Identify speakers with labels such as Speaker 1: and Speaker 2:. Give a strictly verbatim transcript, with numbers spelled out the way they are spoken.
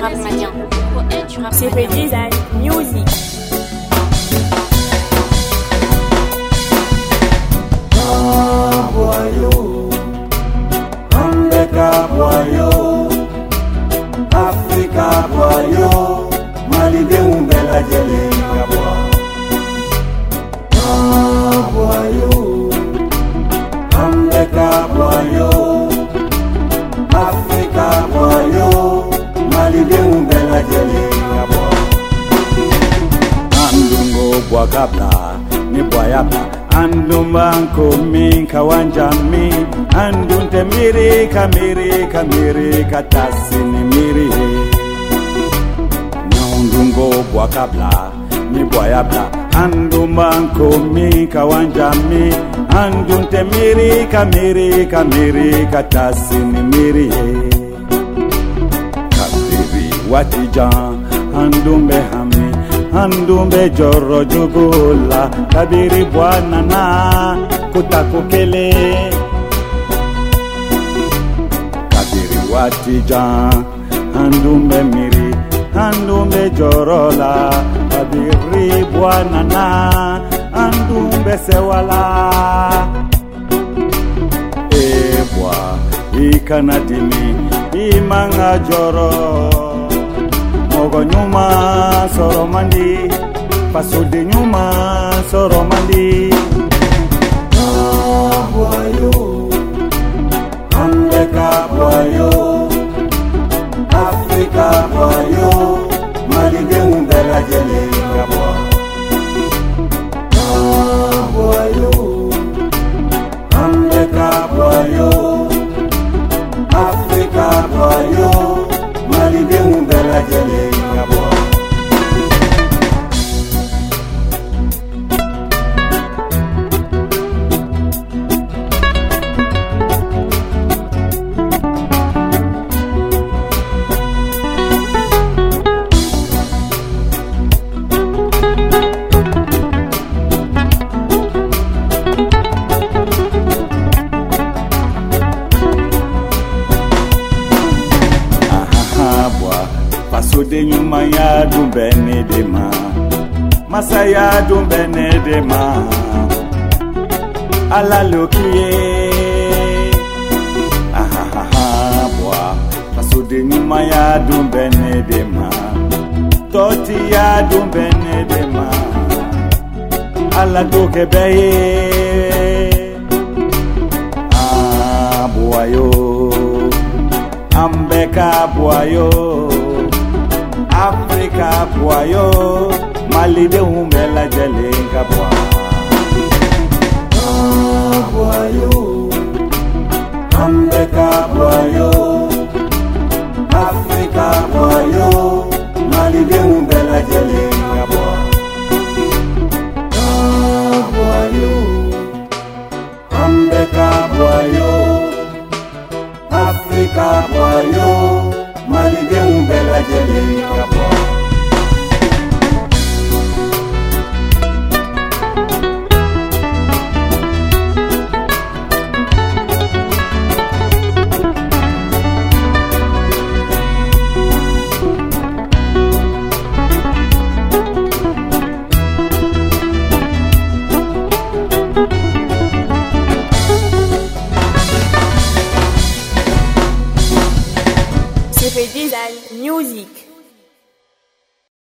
Speaker 1: rap malien. Poète du rap
Speaker 2: C P Design Music.
Speaker 3: Boyo, Ambeka boyo, Africa boyo, Mali de umbela jele ngabwa. Boyo, Ambeka boyo, Africa boyo, Mali de umbela jele ngabwa. Andungo bwakabla, ni bwayabla. Andumbanko min kawanjami andunte miri kamiri kamiri katasi ni miri Nyondungo bwakabla ni bwayabla Andumbanko min kawanjami andunte miri kamiri kamiri katasi ni miri Kabiri watijan andumbe hami Andumbe joro jugola kabiri bwana na kutakukele kabiri watija andumbe miri andumbe jorola kabiri bwana na andumbe sewala ebwa ikanadimi imanga joro Mogo nyuma soromandi Pasode nyuma soromandi Ah boyo Ambeka boyo Africa boyo Mali de umbela jele ngabwa Ah boyo Ambeka boyo Africa boyo Mali de umbela jele ngabwa Pasode nyuma ya dumbene dema Masa ya dumbene dema Ala lokiye Ahahaha bwa Pasode nyuma ya dumbene dema Toti ya dumbene dema Ala doke beye Ah bwa yo Ambeka bwa yo Africa boyo Mali de umbela jele ngabwa Ah boyo Ambeka boyo Africa boyo Mali de umbela jele ngabwa Ah boyo Ambeka boyo Africa boyo Mali de umbela jele ngabwa
Speaker 2: C P Design Music.